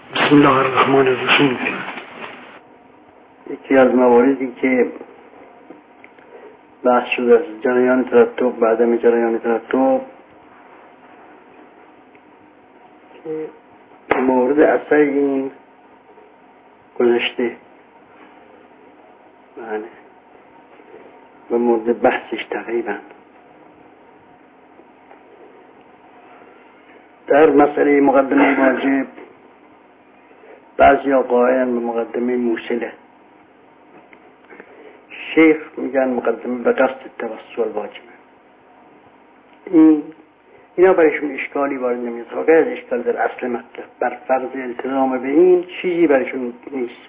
بسم الله الرحمن الرحیم. یکی از مواردی که بحث شده از جریان ترتب و عدم جریان ترتب که مورد اثر این گذشته و مورد بحثش تقریبا در مسئله مقدمه واجب بعضی ها قائلن به مقدمه موصله. شیخ میگن مقدمه به قصد توسل واجبه. اینا برایشون اشکالی وارد نمیاد. غیر از اشکال در اصل مطلب بر فرض التزام به این چیزی برایشون نیست.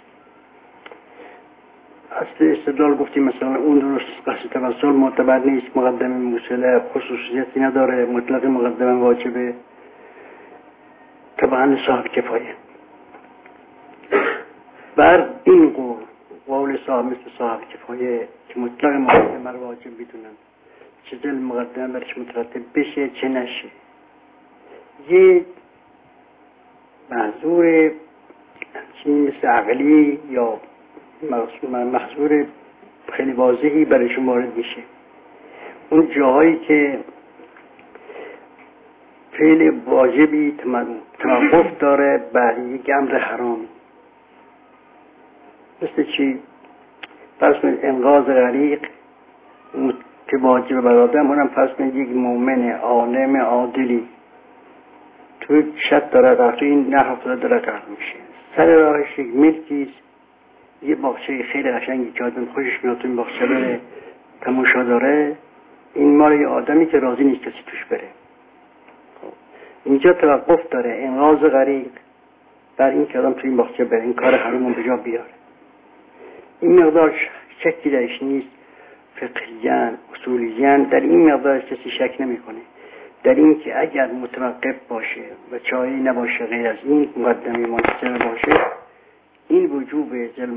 اصل استدلال گفتیم مثلا اون درست قصد توسل معتبر نیست، مقدمه موصله خصوصیتی نداره، مطلق مقدمه واجبه، طبعا صاحب کفایه. بر این قول صاحب مثل صاحب کفایه که مطلق مقدمه رو واجب بدونن، چه دل مقدمه برش مترتب بشه چه نشه، یه محضور چیزی مثل عقلی یا محضور خیلی واضحی برشون وارد میشه. اون جاهایی که فعل واجبی توقف داره بر یک امر حرامی، مثل چی؟ فرض کنید انقاذ غریق که واجب بر آدم، اونم فرض کنید یک مؤمن عالم عادلی توی شط داره رفته این نه افتاده داره غرق میشه، سر راهش یک ملکیست، یه باغچه خیلی قشنگی که آدم خوشش میاد تو این باغچه بره تماشا داره، این مال یه آدمی که راضی نیست کسی توش بره. اینجا توقف داره انقاذ غریق بر این که آدم تو این باغچه بره، این کار حرامون به جا بیاره. این مقدار شکی درش نیست. فقهیان اصولیان در این مقدار کسی شک نمیکنه، در این که اگر متوقف باشه و چاری نباشه غیر از این مقدمه منصر باشه، این وجوب ذل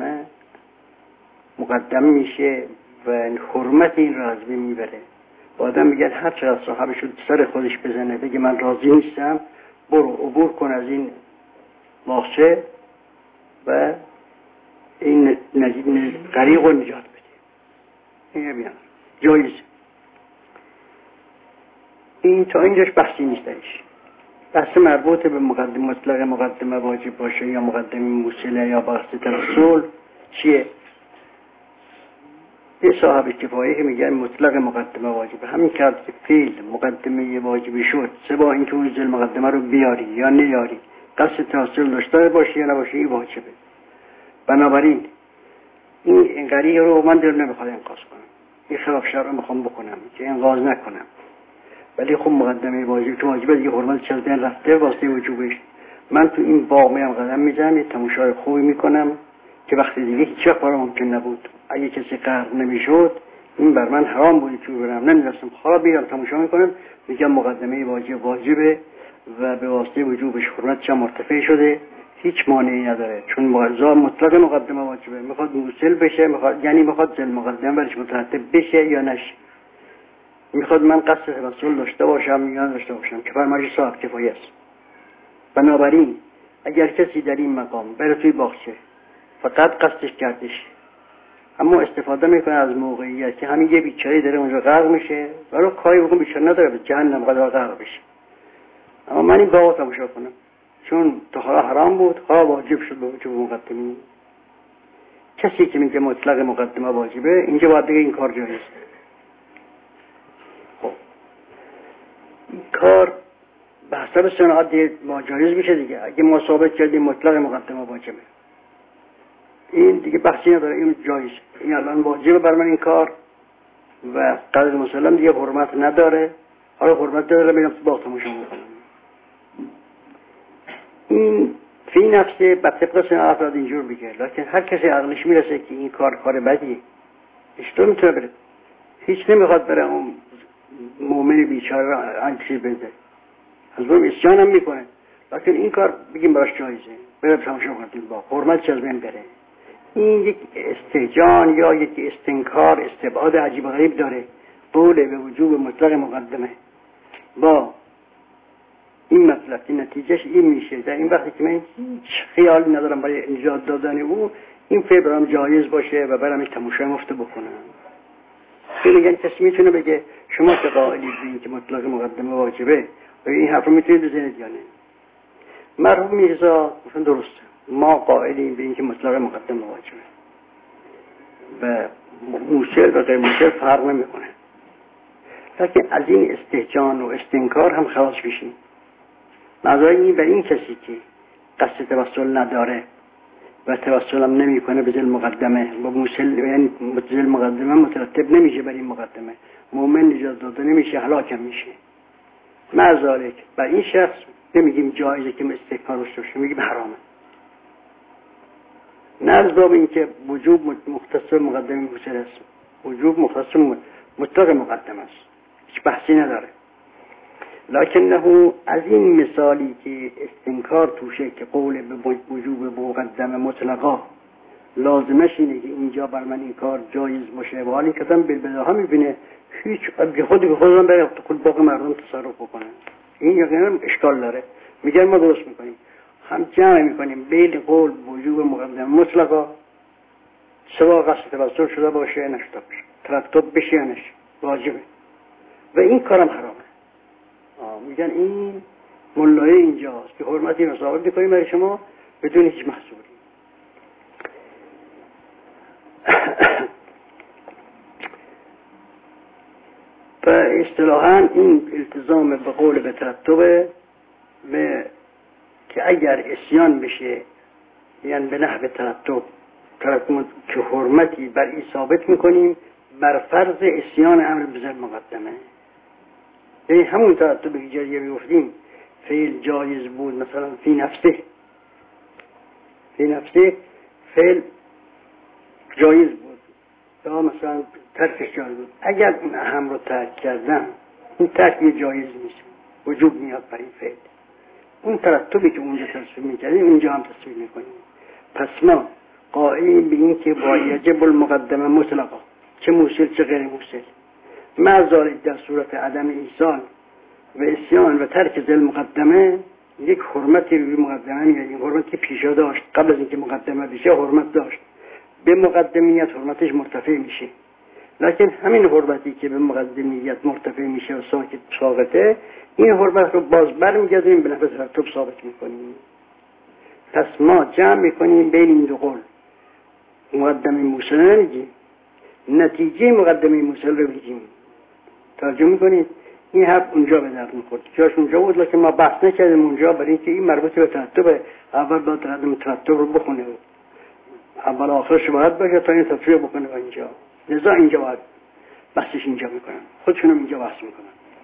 مقدم میشه و حرمت این را از بین میبره. آدم میگه هر چقدر صاحبش سر خودش بزنه بگه من راضی نیستم، برو عبور کن از این باغچه و این غریق رو نجات بده. این بیان جایز. این تا اینجاش بحثی نیستش. بحث مربوط به مطلق مقدمه واجب باشه یا مقدمه موصله یا بحث توسل چیه؟ یه صاحب کفایه که میگن مطلق مقدمه واجبه، همین کرد که فعل مقدمه واجبی شد سبا اینکه اون ذل مقدمه رو بیاری یا نیاری، قصد توسل داشته باشه یا نباشه، این واجبه. بنابراین این غریق رو من دل نمیخواد انقاذ کنم، این خلاف شرع میخوام بکنم که انقاذ نکنم، ولی خب مقدمه واجب که واجبه دیگه حرمت چه از بین رفته واسه وجوبش. من تو این باغ میام قدم میزنم، یه تماشای خوبی میکنم که وقتی دیگه هیچ وقت برام ممکن نبود. اگه کسی غرق نمیشد این بر من حرام بود که برم، نمیدونستم خدا بیام تماشا میکنم، میگم مقدمه واجبه و به واسطه وجوبش حرمت چه مرتفع شده، هیچ مانعی نداره، چون مطلق مقدمه واجبه. میخواد موصل بشه، میخواد ذل مقدمه برش مترتب بشه یا نشه، میخواد من قصد توسل داشته باشم یا داشته باشم که فرمایش صاحب کفایه است. بنابراین اگر کسی در این مقام بره توی باغچه فقط قصدش کردش، اما استفاده میکنه از موقعیت که همین یه بیچاره داره اونجا غرق میشه، برای کاری بکن بیچاره نداره به جهنم قدر غرق بشه، اما من این باغ تماشا کنم چون تا حالا حرام بود، حالا واجب شد به وجوب مقدمه. کسی که میگه مطلق مقدمه واجبه اینجا باید بگه این کار جایزه. خب این کار به حسب صنعت جایز میشه دیگه. اگه ما ثابت کردیم مطلق مقدمه واجبه، این دیگه بحثی نداره، این جایز، این الان واجبه بر من این کار و قدر مسلم دیگه حرمت نداره. حالا حرمت داره میگم تو باغ تماشا میکنم. این فی نفسه به طبق صنعت افراد اینجور بگه، لیکن هر کسی عقلش میرسه که این کار بدیه اشتو میتونه بره، هیچ نمیخواد بره اون مومن بیچاره را انچی بده، از اون اسیان هم میکنه، لیکن این کار بگیم براش جایزه، بره تماشا کنیم با حرمت چه از بین بره. این یک استهجان یا یک استنکار استبعاد عجیب غریب داره. قول به وجوب مطلق مقدمه با این مطلب که نتیجهش این میشه در این وقتی که من هیچ خیالی ندارم برای نجات دادن او، این فیلم برام جایز باشه و برام تماشای مفت بکنم. خیلی کسی میتونه بگه شما که قائلید به این که مطلق مقدمه واجبه و این حرف رو میتونید بزنید یا نه؟ مرحوم میرزا گفتن درسته، ما قائلیم به این که مطلق مقدمه واجبه و موسل و غیر موسل فرق نمیکنه، لیکن از این استهجان و استنکار هم خلاص بشیم. نظری بر این کسی که قصد توسل نداره و توسل هم نمی کنه به ذل مقدمه و موسل، یعنی ذل مقدمه مترتب نمیشه بر این مقدمه، مومن نجات داده نمیشه، هلاکم میشه. معذالک بر این شخص نمیگیم جایزه که استحکار روش باشه، میگیم حرامه. نه از باب این که وجوب مختص مقدمه موسل است، وجوب مختص مطلق مقدمه است، هیچ بحثی نداره. لکنه از این مثالی که استنکار توشه که قول به وجوب مقدمه مطلقا لازمش اینه که اینجا بر من این کار جایز باشه و حالی کتم بالبداها میبینه هیچ به خودم برای کل باقی مردم تصرف بکنن، این یقینا اشکال داره. میگن ما درست میکنیم، هم جمع میکنیم بین قول وجوب مقدمه مطلقا سوا قصد توسل شده باشه نشده باشه، ترتب بشه یا نشه، واجبه و این کارم حرامه. میگن این ملای اینجاست که حرمتی رو ثابت میکنیم برای شما بدون هیچ محصولی. و اصطلاحاً این التزام به قول به ترتبه که اگر اسیان بشه، یعنی به نحو ترتب که حرمتی بر این ثابت میکنیم بر فرض اسیان امر بذل مقدمه. یعنی همون ترتبی که جریه میگفتیم فعل جایز بود، مثلا فی نفسه فعل جایز بود یا مثلا ترکش جایز بود، اگر اون اهم رو ترک کردن این ترک یه جایز نیست، وجوب میاد بر این فعل. اون ترتبی که اونجا تصویر میکردیم اینجا هم تصویر میکنیم. پس ما قائلیم به این که با یجب المقدمه مطلقا، چه موصل چه غیر موصل، معذالک در صورت عدم ایصال و اسیان و ترک ذل مقدمه یک حرمتی به مقدمه میاد. این حرمتی پیشا داشت قبل از اینکه مقدمه بشه حرمت داشت، به مقدمیت حرمتش مرتفع میشه، لکن همین حرمتی که به مقدمیت مرتفع میشه و ساقطه، این حرمت رو باز برمیگردیم به نفع ترتب ثابت میکنیم. پس ما جمع میکنیم بین این دو قول، مقدمه موصل نمیگیم، نتیجه مقدمه موصل رو بگیم. توجه میکنید؟ این حرف اونجا به درد میخورد، جاش اونجا بود لکن ما بحث نکردیم اونجا، برای اینکه این مربوط به ترتبه. اول باید ترتب رو بخونه، اول آخرش باید باشه تا این تفسیر بکنه. و اینجا لذا اینجا باید بحثش اینجا میکنن، خودشونم اینجا بحث میکنن.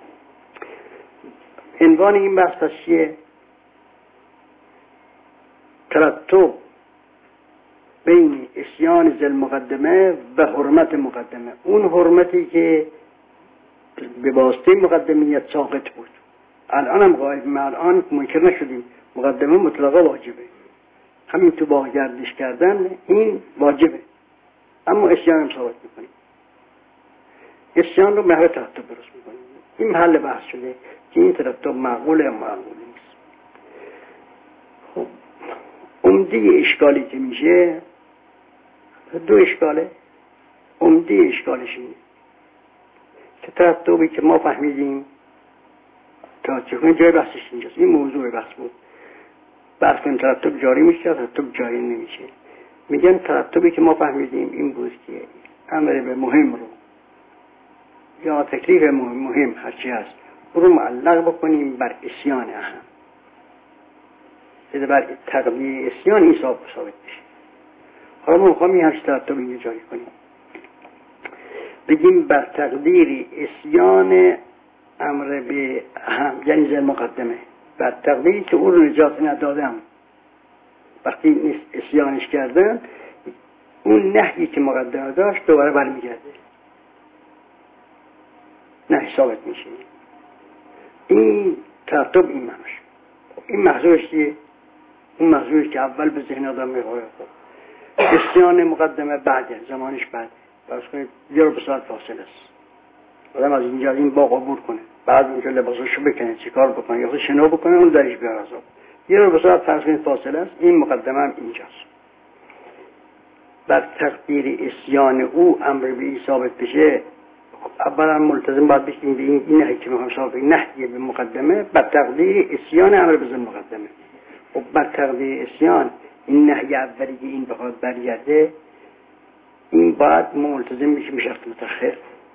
عنوان این بحث پس چیه؟ ترتب بین اسیان ذل مقدمه و حرمت مقدمه، اون حرمتی که به واسطه مقدمیت ساقط بود. الان هم قائل، الان منکر نشدیم مقدمه مطلقا واجبه، همین تو با گردش کردن این واجبه، اما اسیان هم ثابت میکنیم، اسیان رو محل ترتب درست میکنیم. این محل بحث شده که این ترتب معقوله یا معقول نیست. خب عمده اشکالی که میشه دو اشکاله. عمده اشکالش اینه که ترتبی که ما فهمیدیم تا چون جای بحثش اینجاست، این موضوع بحث بود، بحث کن ترتب جاری میشه ترتب جاری نمیشه. میگن ترتبی که ما فهمیدیم این بود که امر به مهم رو یا تکلیف مهم هرچی هست رو معلق بکنیم بر اسیان اهم، یعنی بر تقدیر اسیان این ثابت بشه. حالا ما میخوام این همچه ترتب اینجا جاری کنیم، بگیم بر تقدیر اسیان امر به اهم، یعنی ذل مقدمه، بر تقدیری که او رو نجات ندادم، وقتی اسیانش کردن اون نهی که مقدمه داشت دوباره برمیگرده، نهی ثابت میشه. این ترتب این معناش. این محضورش چیه؟ اون محضورش که اول به ذهن آدم میخوره، اسیان مقدمه بعده، زمانش بعده، فرض کنید 1 ساعت فاصله است، آدم از اینجا این باغ عبور کنه بعد اونجا لباساشو بکنه چیکار بکنه یا خود شنا بکنه اون درش بیار عذاب. یه رو بساعت فرض کنید فاصله است. این مقدمه هم اینجاست. بر تقدیر اسیان او امر به ای ثابت بشه، اولا ملتزم باید بشیم به این نهی که میخوام ثابت کنیم، نهی به مقدمه بر تقدیر اسیان امر به مقدمه. و بر تقدیر اسیان این نهی اولی که این بخواد برگرده، این باید ملتزم بشیم به شرط متأخر،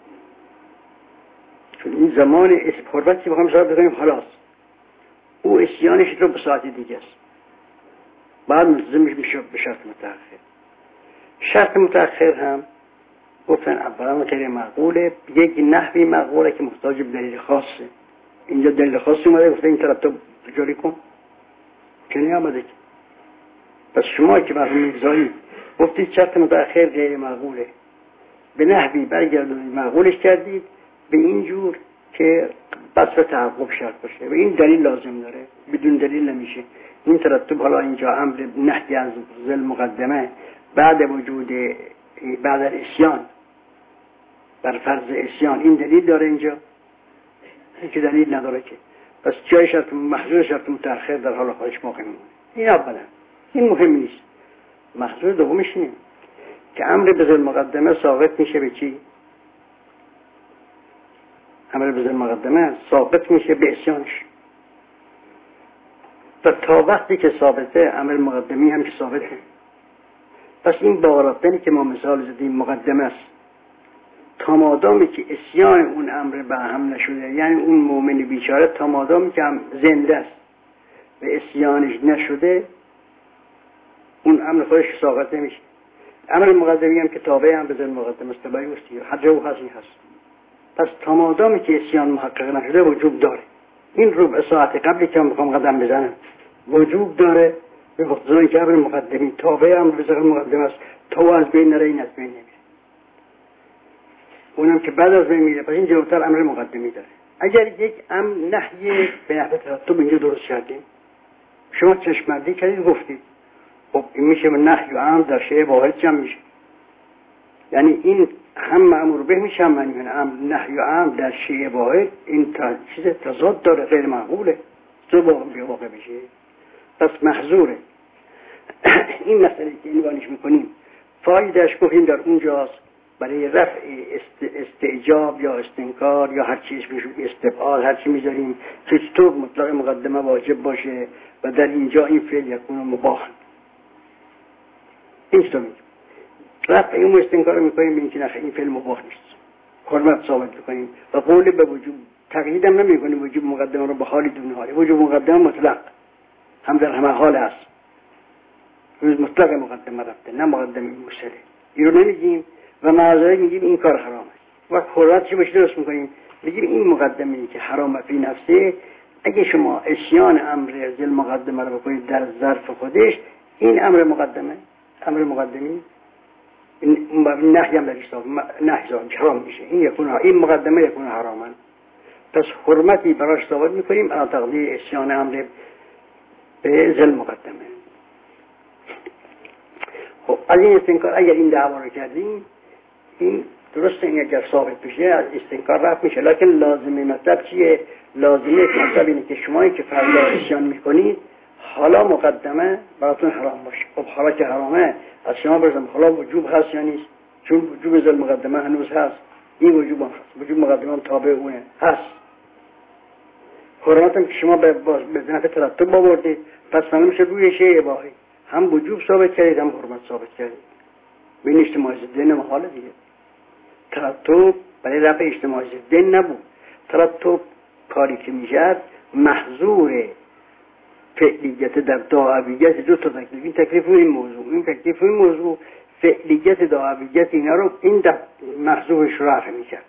چون این زمان حرمت که بخوام ثابت کنیم خلاص او اسیانش رو به ساعت دیگه است، بعد ملتزم بشیم به شرط متأخر. شرط متأخر هم گفتن اولا غیر معقوله، یک نحوی معقوله که محتاج به دلیل خاصه. اینجا دلیل خاصی اومده گفته این ترتب جاری کن که نیامده. پس شما که مرحوم میرزایی گفتید شرط متأخر غیر معقوله، به نحوی برگردونید معقولش کردید به این جور که بس و تعقب شرط باشه و این دلیل لازم داره، بدون دلیل نمیشه. این ترتب حالا اینجا امر نهی از ذل مقدمه بعد وجود بعد الاسیان بر فرض اسیان، این دلیل داره اینجا؟ این که دلیل نداره که. پس جای شرط محظور شرط متأخر در حال خودش باقی میمونه. این اولا، این مهم نیست. محظور دومش اینه که امر به ذل مقدمه ثابت میشه به چی؟ امر به ذل مقدمه ثابت میشه به اسیانش، و تا وقتی که ثابته امر مقدمی هم که ثابته. پس این باوراتنی که ما مثال زدیم مقدمه است، تا مادامی که اسیان اون امر به هم نشده، یعنی اون مؤمن بیچاره تا مادامی که هم زنده است و اسیانش نشده، اون امر خودش ساقط نمیشه. امر مقدمی هم که تابع هم به ذل مقدمه است، تبعی است، حجه و حسی هست. پس تا مادامی که اسیان محقق نشده وجوب داره. این ربع ساعت قبلی که من میخوام قدم بزنم وجوب داره، به وقتی که امر مقدمی تابع هم به ذل مقدمه است، تا از بین نره این از بین نمیره، اونم که بعد از بین میره. پس این جلوتر امر مقدمی داره. اگر یک نهی به نحو ترتب اینجا درست کردیم، شما چشم‌بندی کردید گفتید خب این میشه نهی و امر در شیء واحد جمع میشه، یعنی این هم مأمور به میشه هم منهی عنه. نهی و امر در شیء واحد این چیز تضاد داره، غیر معقوله، تو واقع بشه، پس محظوره. این مسئله که عنوانش میکنیم فایدهش گفتیم در اونجاست برای رفع استعجاب یا استنکار یا هر چیز میشود استبعاد، هر چی میذاریم که چطور مطلق مقدمه واجب باشه و در اینجا این فعل یکون مباح. این چطور میگیم رفع این استنکار رو میکنیم به اینکه نخیر این فعل مباح نیست، حرمت ثابت میکنیم و قول به وجوب تقییدم نمیکنیم وجوب مقدمه رو به حالی دون حالی. وجوب مقدمه مطلق هم در همه حال هست، مطلق مقدمه رفته نه مقدمه مسئله، این رو نمیگیم و معذره میگیم این کار حرام است. وقت حرمتش بشه درست میکنیم میگیم این مقدمه‌ای که حرام فی نفسه، اگه شما اسیان امر ذل مقدمه رو بکنید در ظرف خودش، این امر مقدمه امر مقدمی این نهی هم درش نهی حرام میشه، این مقدمه یکون حرامن. پس حرمتی براش ثابت میکنیم علی تقدیر اسیان امر به ذل مقدمه. خب از این استنکار اگر این دعوا رو کردیم، این درسته این اگر ثابت بشه از استنکار رفت میشه، لکن لازمه مطلب چیه؟ لازمه مطلب اینه که شمایی که فردا اسیان میکنید حالا مقدمه براتون حرام باشه. خب حالا که حرامه از شما برزم حالا وجوب هست یا نیست؟ چون وجوب ذل مقدمه هنوز هست، این وجوب هم هست، وجوب مقدمه هم تابع اونه هست. حرمت هم که شما به نفع ترتب آوردید، پس فهمیشه روی شیء اباحی هم وجوب ثابت کردید هم حرمت ثابت کردید. به این اجتماعی ضدن محاله دیگه. ترتب برای رفع اجتماعی ضدن نبود. ترتب کاری که میشد محظور فعلیت در دعویت دو تا تکلیف، این تکلیف و این موضوع، این تکلیف و این موضوع، فعلیت دعویت اینا رو این محظورش رفع میکرد.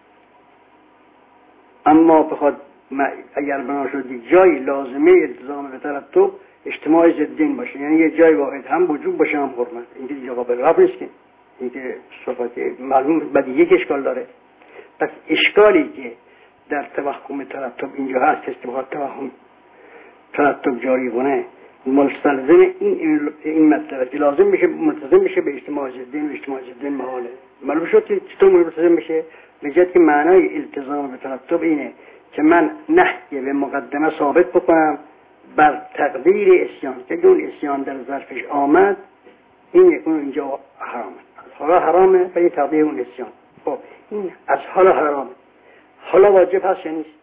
اما بخواد اگر بنا شد یک جای لازمه التزام به ترتب اجتماع ضدین باشه، یعنی یه جای واحد هم وجوب باشه هم حرمت، این که دیگه قابل رفع نیست، که این که صفات معلوم بدی یک اشکال داره. پس اشکالی که در توهم ترتب اینجا هست که استفاده توهم ترتب جاری کنه مستلزم این مطلبه که لازم میشه ملتزم بشه به اجتماع ضدین و اجتماع ضدین محاله. معلوم شد که چطور ملتزم بشه؟ نجات که معنای التزام به ترتب اینه که من نهی به مقدمه ثابت بکنم بر تقدیر اسیان که اون اسیان در ظرفش آمد، این یکون اینجا حرامه، حالا حرامه ولی تقدیر اون اسیان. خب این از حالا حرامه، حالا واجب هست یا نیست؟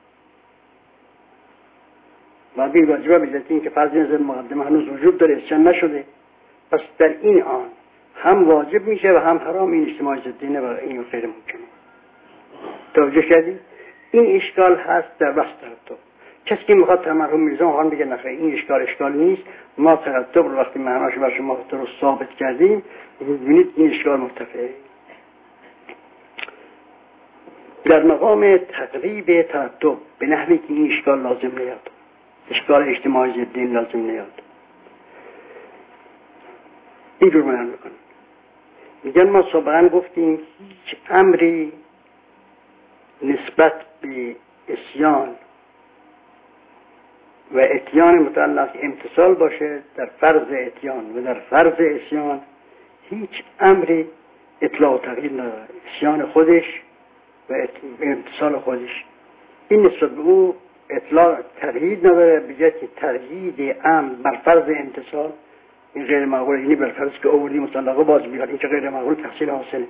و بی واجبه بجهت این که فرض نظر مقدمه هنوز وجود داره، اسیان نشده، پس در این آن هم واجب میشه و هم حرام. این اجتماع ضدینه و این غیر ممکنه. توجه کردید؟ این اشکال هست در بحث ترتب. کسی که میخواد مرحوم میرزا آقا بگه نخیر این اشکال نیست، ما ترتب رو وقتی معناش بر شما درست ثابت کردیم ببینید این اشکال مرتفعه. در مقام تقریب ترتب به نحوی که این اشکال لازم نیاد، اشکال اجتماعی ضدین لازم نیاد، این رو بیان میکنم. میگن ما سابقا گفتیم هیچ امری نسبت به اسیان و اتیان متعلق امتصال باشه در فرض اتیان و در فرض اسیان، هیچ امری اطلاع و تغییر نداره. اسیان خودش و امتصال خودش این نسبت به او اطلاع تغییر نداره، بجای که تغییر امر بر فرض امتصال این غیر معقوله. اینی بر فرض که آوردی مطلقه باز بیاد، این که غیر معقول تحصیل حاصله.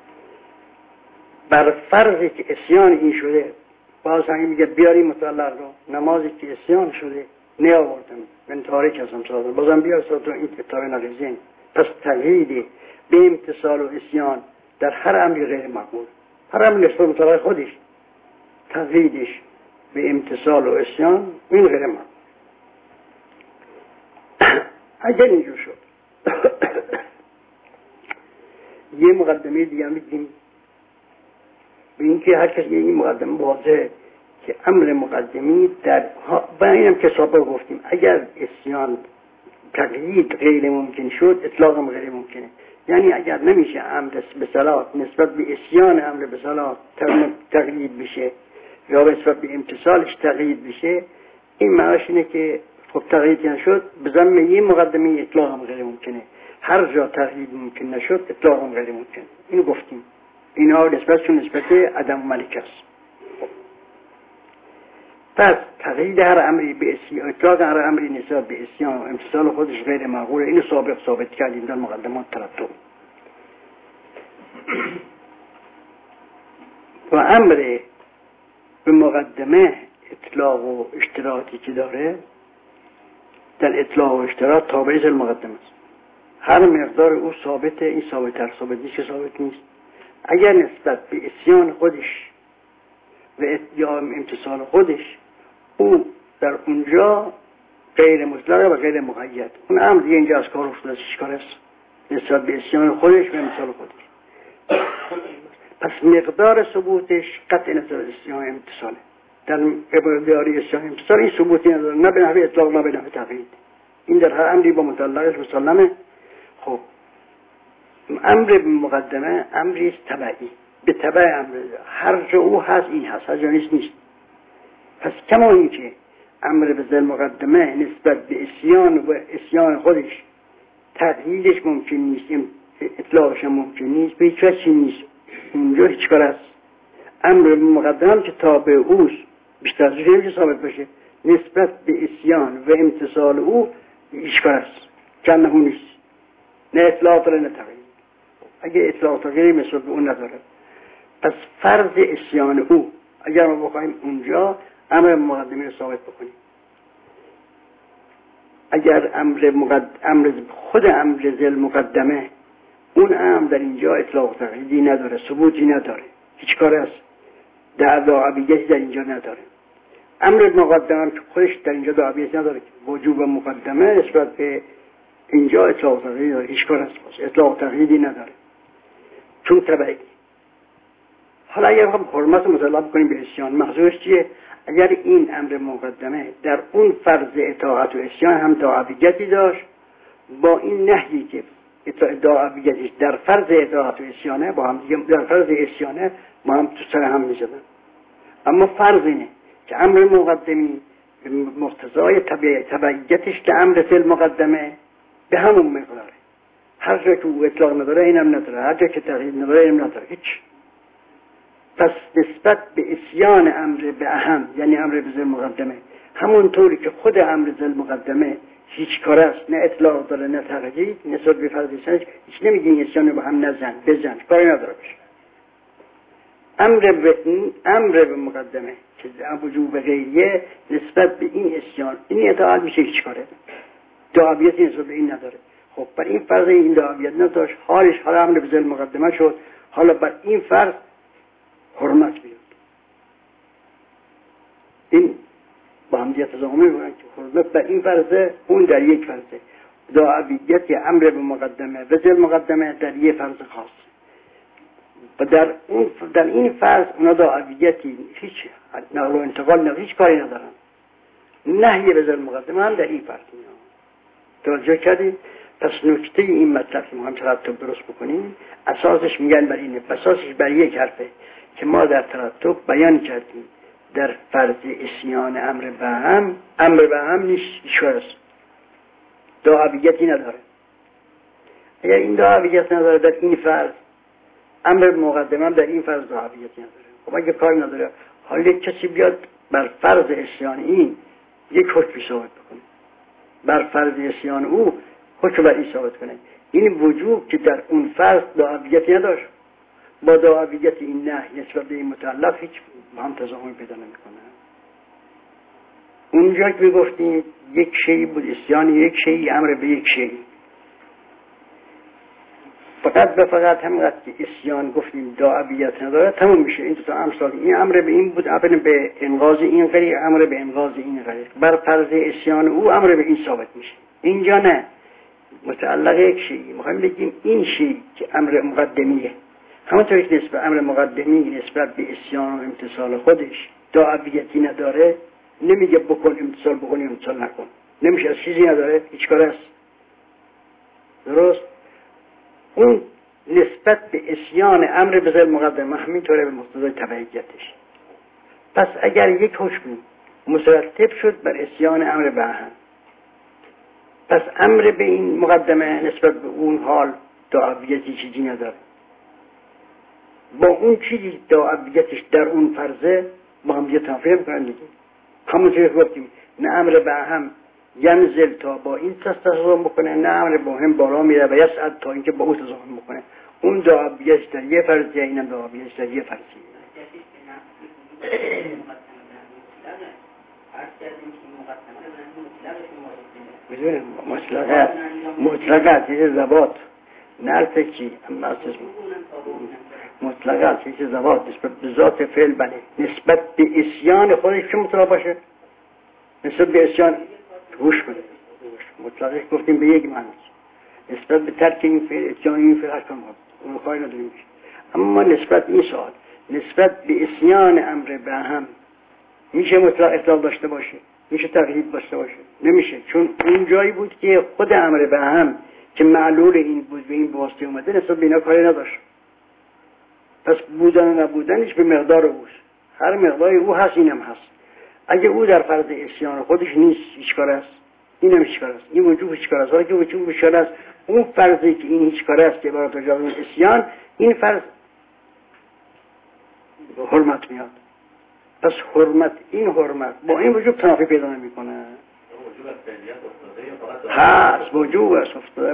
بر فرضی که اسیان این شده باز همین میگه بیاری مطلق رو، نمازی که اسیان شده نیاوردم من تاریک هستم سادم بازم بیار سادم، این کتاب نقیزین. پس تغییر به امتصال و اسیان در هر امری غیر معقول، هر امری نسبت مطلق خودش تغییرش به امتصال و اسیان این غیر معقول. اگر اینجور شد یه مقدمه دیگه هم بگیم به اینکه هر کسی این مقدمه واضحه که امر مقدمی در با اینم که سابق گفتیم اگر اسیان تقیید غیر ممکن شد اطلاق هم غیر ممکنه. یعنی اگر نمیشه امر به صلاح نسبت به اسیان امر به صلاح تقیید بشه یا نسبت به امتصالش تقیید بشه، این معناش اینه که خب تقیید نشد به ضمن یه مقدمه اطلاق هم غیر ممکنه. هر جا تقیید ممکن نشد اطلاق هم غیر ممکنه. اینو گفتیم. اینا نسبتشون نسبت عدم ملک است. پس تقیید هر امری به اسیان، اطلاق هر امری نسبت به اسیان و امتصال خودش غیر معقوله. اینو سابق ثابت کردیم در مقدمات ترتب. و امر به مقدمه اطلاق و اشتراطی که داره در اطلاق و اشتراط تابع المقدمه است. هر مقدار او ثابته، این ثابت تر ثابت نیست که ثابت نیست. اگر نسبت به اسیان خودش و یا امتصال خودش او در اونجا غیر مطلق و غیر مقید، اون امر دیگه اینجا از کار افتاده. چیش کار است؟ نسبت به اسیان خودش و امتصال خودش. پس مقدار ثبوتش قطع نظر اسیان امتصاله. در عبارتی اسیان امتصال این ثبوتی نداره، نه به نحوه اطلاق نه به نحوه تقیید. این در هر امری با مطلقش مسلمه. خب امر مقدمه امری است تبعی، به تبع امر هر جا او هست این هست، هر جا نیست. پس کما این که امر به ذل مقدمه نسبت به اسیان و اسیان خودش تقییدش ممکن نیست، اطلاقش ممکن نیست، به هیچ وجه نیست، اونجا هیچ کار است. امر به مقدمه که تابع اوست بیشتر از اون نمیشه ثابت باشه، نسبت به اسیان و امتصال او هیچ کار است، چند نمون نیست، نه اطلاق داره نه تقیید. اگه اطلاق تغییری نسبت به اون نداره، پس فرض اسیان او اگر ما بخوایم اونجا امر مقدمه رو ثابت بکنیم، اگر خود امر ذل مقدمه اون امر در اینجا اطلاق تغییری نداره، ثبوتی نداره، هیچ کار است، دعویتی در اینجا نداره. امر مقدمه که خودش در اینجا دعویتی نداره، وجوب مقدمه نسبت به اینجا اطلاق تغییری داره، هیچ کار است، اطلاق تغییری نداره چون تبعی. حالا اگر هم حرمت مطلب کنیم به اسیان، محضورش چیه؟ اگر این امر مقدمه در اون فرض اطاعت و اسیان هم دعویتی داشت، با این نهی که دعویتش در فرض اطاعت و اسیانه با هم دیگه در فرض اسیانه ما هم تو سر هم می‌زدن. اما فرض اینه که امر مقدمی مقتضای تبعیتش که امر ذل مقدمه به همون مقداره، هر جا که او اطلاق نداره اینم نداره، هر جا که تغییر نداره اینم نداره، هیچ. پس نسبت به اسیان امر به اهم، یعنی امر به ذل مقدمه، همونطوری که خود امر ذل مقدمه هیچ کار است، نه اطلاق داره نه تقدید، نسبت به فرض اسیانش هیچ نمیگه این اسیان رو با هم نزن بزن، کاری نداره بشه. امر به مقدمه که وجوب غیریه نسبت به این اسیان، این اطاعت میشه هیچ کاره، دعویتی نسبت به این نداره. خب بر این فرض این دعویت نداشت، حالش حال امر به ذل مقدمه شد، حالا بر این فرض حرمت بیاد. این با هم دیگه تضامن میکنن که حرمت بر این فرضه، اون در یک فرضه. دعویت امر به مقدمه و ذل مقدمه در یک فرض خاص. و در این فرض اونا دعویتی هیچ نقل و انتقال نه، هیچ کاری ندارن. نهی به ذل مقدمه هم در این فرض میاد. توجه کردید؟ پس نکته این مطلب که ما هم ترتب درست بکنیم، اساسش میگن بر اینه، اساسش بر یک حرفه که ما در ترتب بیان کردیم در فرض اسیان امر به هم نیست، هیچ دعویتی نداره. اگر این دعویت نداره در این فرض، امر مقدمه هم در این فرض دعویتی نداره. خب اگه کاری نداره، حالا یک کسی بیاد بر فرض اسیان این یک حکم ثابت بکنه، بر فرض اسیان او حکم بر این ثابت کنه، این وجوب که در اون فرض دعویتی نداشت با دعویت این نهی نسبت به این متعلق هیچ هم تضامن پیدا نمیکنه. اونجا که میگفتیم یک شیء بود اسیان یک شیء، امر به یک شیء، فقط همینقدر که اسیان گفتیم دعویت نداره تموم میشه. این دو تا امثال، این امر به این بود، امر به انقاذ این غریق، امر به انقاذ این غریق، بر فرض اسیان او امر به این ثابت میشه. اینجا نه، متعلق یک شیء میخوایم بگیم این شیء که امر مقدمیه، همونطوری که نسبت امر مقدمی نسبت به اسیان و امتصال خودش دعویتی نداره، نمیگه بکن امتصال، بکن امتصال نکن، نمیشه، از چیزی نداره، هیچ کار است. درست؟ اون نسبت به اسیان امر به ذل مقدمه همینطوره به مقتضای تبعیتش. پس اگر یک حکم مترتب شد بر اسیان امر به هم، پس امر به این مقدمه نسبت به اون حال دعویتی چیزی نداره، با اون چیزی دعویتش در اون فرضه با هم دیگه تنافی میکنن دیگه. همونطوری که گفتیم نه امر به هم ینزل تا با این تضامن بکنه، نه امر با هم بالا میره و یسعد تا اینکه با او تضامن بکنه. اون دعویتش در یه فرضیه، اینم دعویتش در یه فرضیه. بدون مطلقات چیز زبات نرفه چی اما اساس مطلقات چیز زبات نسبت به ذات فعل، بله نسبت به اسیان خودش که مطلق باشه، نسبت به اسیان گوش کنه. مطلقش گفتیم به یک معنی، نسبت به ترک این فعل اسیان این فعل هر کنم اون خواهی نداریم. اما نسبت این سوال نسبت به اسیان امر به هم میشه مطلق اطلاق داشته باشه، میشه تقیید داشته باشه؟ نمیشه، چون اون جایی بود که خود امر به هم که معلول این بود به این واسطه اومده نسبت به اینا کاری نداشت. پس بودن و نبودنش به مقدار اوست، هر مقداری او هست اینم هست. اگه او در فرض اسیان خودش نیست هیچ کار است، اینم هیچ کار است، این وجوب هیچ کار است. ولی که وجوب هیچ کار است، اون فرضی که این هیچ کار است که برای تجاوز اسیان، این فرض حرمت میاد. پس حرمت، این حرمت با این وجوب تنافی پیدا نمیکنه. هست وجوب است افتاده.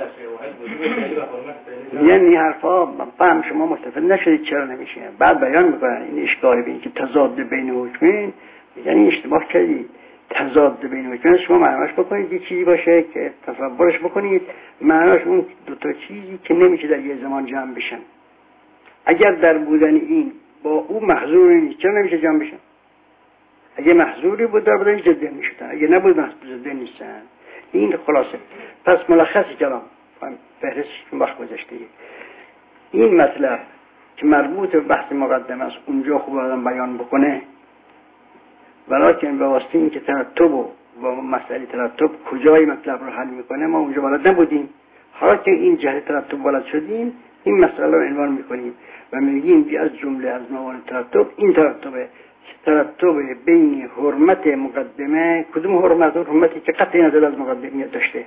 یعنی حرفا فهم شما مستفید نشدید چرا نمیشه. بعد بیان میکنن این اشکالی به این که تضاد بین حکمین، یعنی اشتباه کردید. تضاد بین حکمین شما معناش بکنید یه چیزی باشه که تصورش بکنید معناش اون دو تا چیزی که نمیشه در یه زمان جمع بشن. اگر در بودن این با او محظور نیست چرا نمیشه جمع بشن؟ اگه محظوری بود در بودن جدا میشدن، اگه نبود محظور جدا نیستن. این خلاصه. پس ملخص کلام فهرست وقت گذشته این مطلب که مربوط به بحث مقدمه است اونجا خوب آدم بیان بکنه، ولیکن به واسطه این که ترتب و مسئله ترتب کجای مطلب رو حل میکنه ما اونجا بلد نبودیم. حالا که این جهت ترتب بلد شدیم این مسئله رو عنوان میکنیم و میگیم بی از جمله از موارد ترتب این ترتب بین حرمت مقدمه، کدوم حرمت؟ حرمتی که قطعی نظر از مقدمیت داشته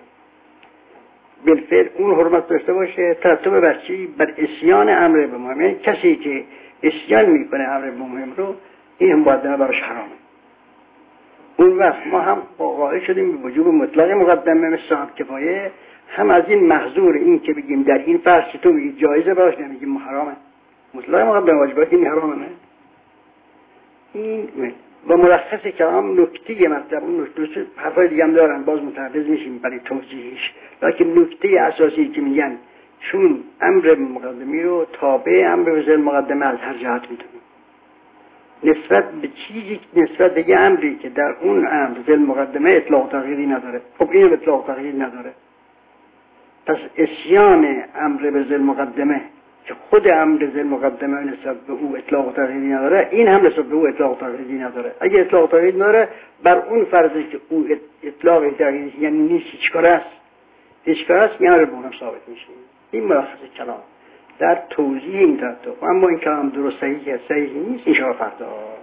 بالفعل اون حرمت داشته باشه، ترتب بر چی؟ بر اسیان امر به ما. کسی که اسیان میکنه امر مهم رو، این مقدمه براش حرامه. اون وقت ما هم قائل شدیم به وجوب مطلق مقدمه مثل صاحب کفایه، هم از این محظور این که بگیم در این فرض تو بگید جایزه براش نمیگیم حرامه. مطلق مقدمه واجبات این حرامه. این و ملخص کلام نکته مطلب، اون نکته حرفای دیگه هم دارن، باز متعرض میشیم برای توضیحش، لکن نکته اساسی که میگن چون امر مقدمی رو تابع امر بذل مقدمه از هر جهت میدونیم، نسبت به چیزی، نسبت به یه امری که در اون امر ذل مقدمه اطلاق تغییری نداره. خب این اطلاق تغییری نداره، پس اسیان امر بذل مقدمه که خود امر ذل مقدمه نسبت به او اطلاق تغییری نداره، این هم نسبت به او اطلاق تغییری نداره. اگه اطلاق تغییری نداره، بر اون فرضی که او اطلاق تغییری یعنی نیست، هیچ کار است، هیچ کار است، میاره به اونم ثابت میشه. این ملخص کلام در توضیح این تطور. اما این کلام درست صحیح نیست، این شما فردا